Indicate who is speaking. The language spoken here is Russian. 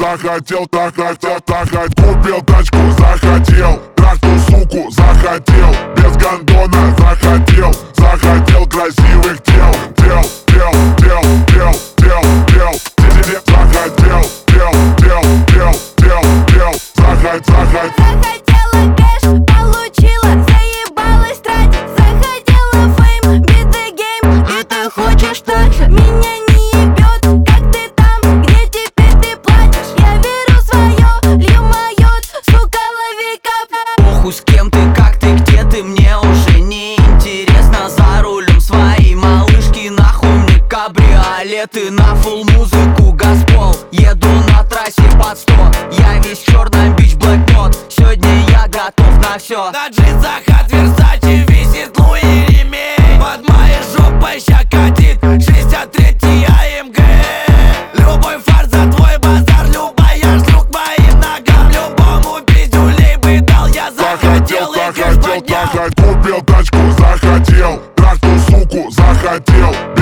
Speaker 1: захотел, купил тачку, захотел, трахнул суку, захотел, без гондона, захотел красивых тел, захотел.
Speaker 2: Захотела кэш, получила, заебалась тратить. Захотела фейм, beat the game. И ты хочешь так же, меня не ебет. Как ты там, где теперь ты платишь? Я верю в свое, лью майот, сука, лови кап.
Speaker 3: Похуй с кем ты, как ты, где ты, мне уже не интересно. За рулем своей малышки, нахуй мне кабриолеты. На фулл музыку газпол, еду на трассе под 100. Я весь в черном, бич, блэкнот. Сегодня я готов на все.
Speaker 4: На джинсах от Версачи висит Луи ремень. Под моей жопой ща катит 63-й АМГ. Любой фарт за твой базар, любая жлюк моим ногам. Любому пиздюлей бы дал, я захотел и кэш поднял.
Speaker 1: Купил тачку, захотел, трахнул суку, захотел,